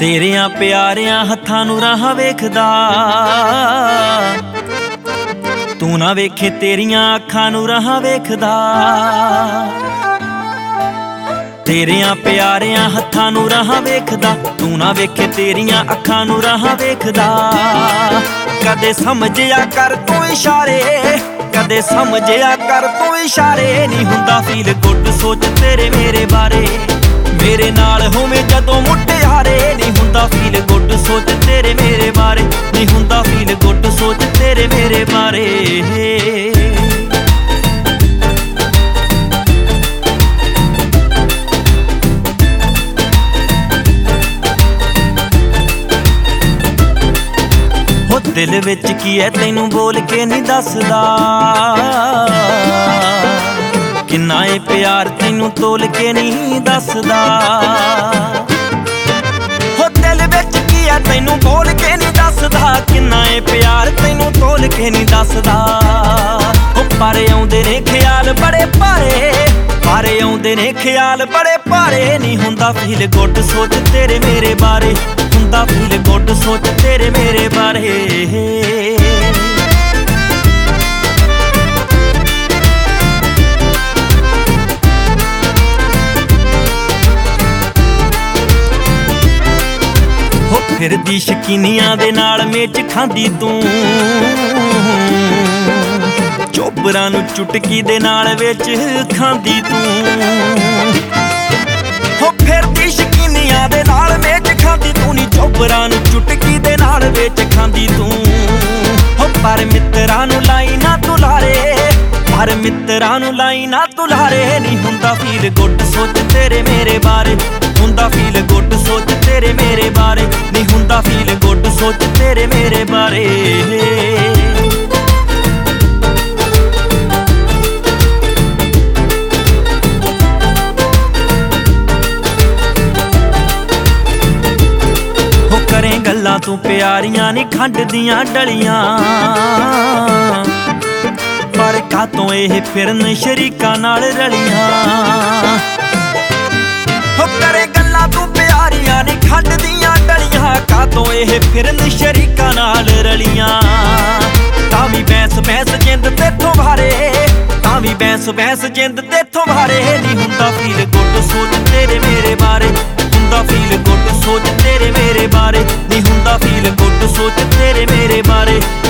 ਤੇਰਿਆਂ ਪਿਆਰਿਆਂ ਹੱਥਾਂ ਨੂੰ ਰਾਹਾਂ ਵੇਖਦਾ, ਤੂੰ ਨਾ ਵੇਖੇ ਤੇਰੀਆਂ ਅੱਖਾਂ ਨੂੰ ਰਾਹਾਂ ਵੇਖਦਾ। ਤੇਰਿਆਂ ਪਿਆਰਿਆਂ ਹੱਥਾਂ ਨੂੰ ਰਾਹਾਂ ਵੇਖਦਾ, ਤੂੰ ਨਾ ਵੇਖੇ ਤੇਰੀਆਂ ਅੱਖਾਂ ਨੂੰ ਰਾਹਾਂ ਵੇਖਦਾ। ਕਦੇ ਸਮਝਿਆ ਕਰ ਤੂੰ ਇਸ਼ਾਰੇ, ਕਦੇ ਸਮਝਿਆ ਕਰ ਤੂੰ ਇਸ਼ਾਰੇ। ਨਹੀਂ ਹੁੰਦਾ ਫੀਲ ਗੁੱਡ ਸੋਚ ਤੇਰੇ ਮੇਰੇ ਬਾਰੇ, ਮੇਰੇ ਨਾਲ ਹੋਵੇਂ ਜਦੋਂ ਮੁਟਿਆਰੇ। ਨਹੀਂ ਹੁੰਦਾ ਫੀਲ ਗੁੱਡ ਸੋਚ ਤੇਰੇ ਮੇਰੇ ਬਾਰੇ, ਨਹੀਂ ਹੁੰਦਾ ਫੀਲ ਗੁੱਡ ਸੋਚ ਤੇਰੇ ਮੇਰੇ ਬਾਰੇ। ਹੋ ਦਿਲ ਵਿੱਚ ਕੀ ਹੈ ਤੈਨੂੰ ਬੋਲ ਕੇ ਨਹੀਂ ਦੱਸਦਾ, ਕਿੰਨਾ ਏ ਪਿਆਰ ਤੈਨੂੰ ਤੋਲ ਕੇ ਨਹੀਂ ਦੱਸਦਾ। ਹੋ ਦਿਲ ਵਿੱਚ ਕੀ ਹੈ ਤੈਨੂੰ ਬੋਲ ਕੇ ਨਹੀਂ ਦੱਸਦਾ, ਕਿੰਨਾ ਏ ਪਿਆਰ ਤੈਨੂੰ ਤੋਲ ਕੇ ਨਹੀਂ ਦੱਸਦਾ। ਹੋ ਪਰ ਆਉਂਦੇ ਨੇ ਖਿਆਲ ਬੜੇ ਭਾਰੇ, ਪਰ ਆਉਂਦੇ ਨੇ ਖਿਆਲ ਬੜੇ ਭਾਰੇ। ਨਹੀਂ ਹੁੰਦਾ ਫੀਲ ਗੁੱਡ ਸੋਚ ਤੇਰੇ ਮੇਰੇ ਬਾਰੇ, ਹੁੰਦਾ ਫੀਲ ਗੁੱਡ ਸੋਚ ਤੇਰੇ ਮੇਰੇ ਬਾਰੇ। ਫਿਰਦੀ ਸ਼ਕੀਨੀਆਂ ਦੇ ਨਾਲ ਮੇਚ ਖਾਂਦੀ ਤੂੰ, ਚੋਬਰਾਂ ਨੂੰ ਚੁਟਕੀ ਦੇ ਨਾਲ ਵਿੱਚ ਖਾਂਦੀ ਤੂੰ। ਹੋ ਫਿਰਦੀ ਸ਼ਕੀਨੀਆਂ ਦੇ ਨਾਲ ਮੇਚ ਖਾਂਦੀ ਤੂੰ, ਨੀ ਚੋਬਰਾਂ ਨੂੰ ਚੁਟਕੀ ਦੇ ਨਾਲ ਵਿੱਚ ਖਾਂਦੀ ਤੂੰ। ਹੋ ਪਰ ਮਿੱਤਰਾਂ ਨੂੰ ਲਾਈ ਨਾ ਤੂੰ ਲਾਰੇ, ਪਰ ਮਿੱਤਰਾਂ ਨੂੰ ਲਾਈ ਨਾ ਤੂੰ ਲਾਰੇ। ਨਹੀਂ ਹੁੰਦਾ ਫੀਲ ਗੁੱਡ ਸੋਚ ਤੇਰੇ ਮੇਰੇ ਬਾਰੇ, ਹੁੰਦਾ ਫੀਲ ਗੁੱਡ ਸੋਚ ਤੇਰੇ ਮੇਰੇ ਬਾਰੇ। ਨਹੀਂ ਹੁੰਦਾ ਫੀਲ ਗੁੱਡ ਸੋਚ ਤੇਰੇ ਮੇਰੇ ਬਾਰੇ। ਹੋ ਕਰੇ ਗੱਲਾਂ ਤੂੰ ਪਿਆਰੀਆਂ ਨੀ ਖੰਡ ਦੀਆਂ ਡਲੀਆਂ, ਪਰ ਕਾਤੋਂ ਇਹ ਫਿਰਨ ਸ਼ਰੀਕਾਂ ਨਾਲ ਰਲੀਆਂ। ਹੋ ਕਰੇ ਗੱਲਾਂ ਤੂੰ ਪਿਆਰੀਆਂ ਨੀ ਖੰਡ ਦੀਆਂ ਡਲੀਆਂ, ਕਾਤੋਂ ਇਹ ਫਿਰਨ ਸ਼ਰੀਕਾਂ ਨਾਲ ਰਲੀਆਂ। ਤਾਂ ਵੀ ਬੈਂਸ ਬੈਂਸ ਜਿੰਦ ਤੇਥੋਂ ਭਾਰੇ, ਤਾਂ ਵੀ ਬੈਂਸ ਬੈਂਸ ਜਿੰਦ ਤੇਥੋਂ ਭਾਰੇ। ਨਹੀਂ ਹੁੰਦਾ ਫੀਲ ਗੁੱਡ ਸੋਚ ਤੇਰੇ ਮੇਰੇ ਬਾਰੇ, ਹੁੰਦਾ ਫੀਲ ਗੁੱਡ ਸੋਚ ਤੇਰੇ ਮੇਰੇ ਬਾਰੇ। ਨਹੀਂ ਹੁੰਦਾ ਫੀਲ ਗੁੱਡ ਸੋਚ ਤੇਰੇ ਮੇਰੇ ਬਾਰੇ।